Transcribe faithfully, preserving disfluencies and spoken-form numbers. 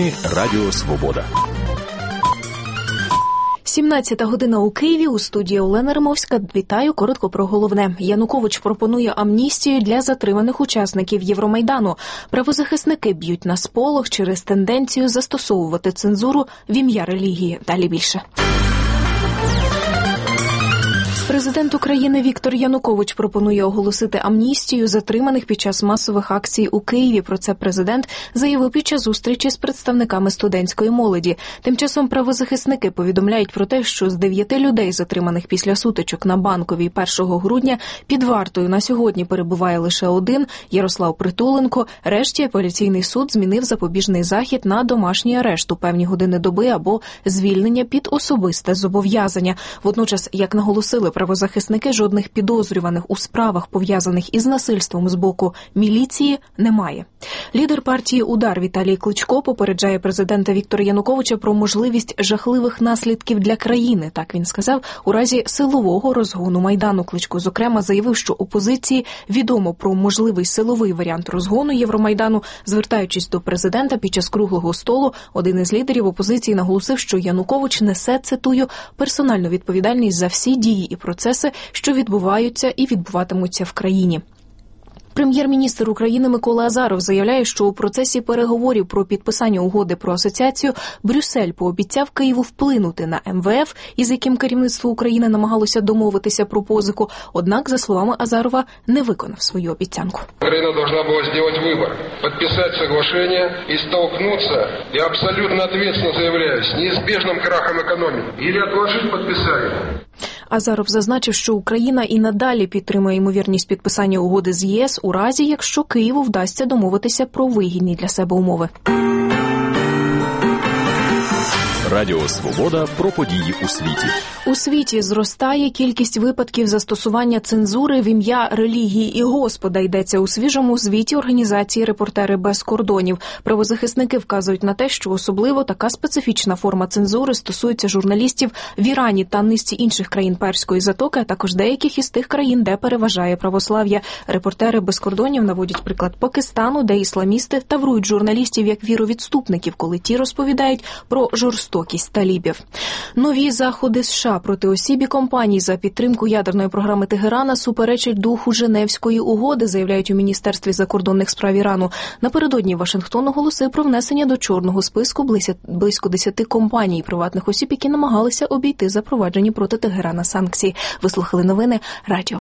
Новини Радіо Свобода. сімнадцята година у Києві, у студії Олена Римовська. Вітаю, коротко про головне. Янукович пропонує амністію для затриманих учасників Євромайдану. Правозахисники б'ють на сполох через тенденцію застосовувати цензуру в ім'я релігії. Далі більше. Президент України Віктор Янукович пропонує оголосити амністію затриманих під час масових акцій у Києві. Про це президент заявив під час зустрічі з представниками студентської молоді. Тим часом правозахисники повідомляють про те, що з дев'яти людей, затриманих після сутичок на Банковій першого грудня, під вартою на сьогодні перебуває лише один – Ярослав Притуленко. Решті апеляційний суд змінив запобіжний захід на домашній арешт у певні години доби або звільнення під особисте зобов'язання. Водночас, як наголосили правозахисники, жодних підозрюваних у справах, пов'язаних із насильством з боку міліції, немає. Лідер партії «Удар» Віталій Кличко попереджає президента Віктора Януковича про можливість жахливих наслідків для країни. Так він сказав у разі силового розгону Майдану. Кличко, зокрема, заявив, що опозиції відомо про можливий силовий варіант розгону Євромайдану. Звертаючись до президента під час круглого столу, один із лідерів опозиції наголосив, що Янукович несе, цитую, персональну відповідальність за всі дії і процеси, що відбуваються і відбуватимуться в країні. Прем'єр-міністр України Микола Азаров заявляє, що у процесі переговорів про підписання угоди про асоціацію Брюссель пообіцяв Києву вплинути на ем ве еф, із яким керівництво України намагалося домовитися про позику, однак, за словами Азарова, не виконав свою обіцянку. Україна повинна була зробити вибір, підписати соглашення і столкнутися, я абсолютно відповідально заявляю, з неізбіжним крахом економіки, або відложити підписання. Азаров зазначив, що Україна і надалі підтримує ймовірність підписання угоди з ЄС у разі, якщо Києву вдасться домовитися про вигідні для себе умови. Радіо Свобода про події у світі. У світі зростає кількість випадків застосування цензури в ім'я релігії і Господа, йдеться у свіжому звіті організації «Репортери без кордонів». Правозахисники вказують на те, що особливо така специфічна форма цензури стосується журналістів в Ірані та низці інших країн Перської затоки, а також деяких із тих країн, де переважає православ'я. «Репортери без кордонів» наводять приклад Пакистану, де ісламісти таврують журналістів як віровідступників, коли ті розповідають про жорстокість талібів. Нові заходи США проти осіб і компаній за підтримку ядерної програми Тегерана суперечать духу Женевської угоди, заявляють у Міністерстві закордонних справ Ірану. Напередодні Вашингтон оголосив про внесення до чорного списку близько десяти компаній приватних осіб, які намагалися обійти запроваджені проти Тегерана санкції. Вислухали новини Радіо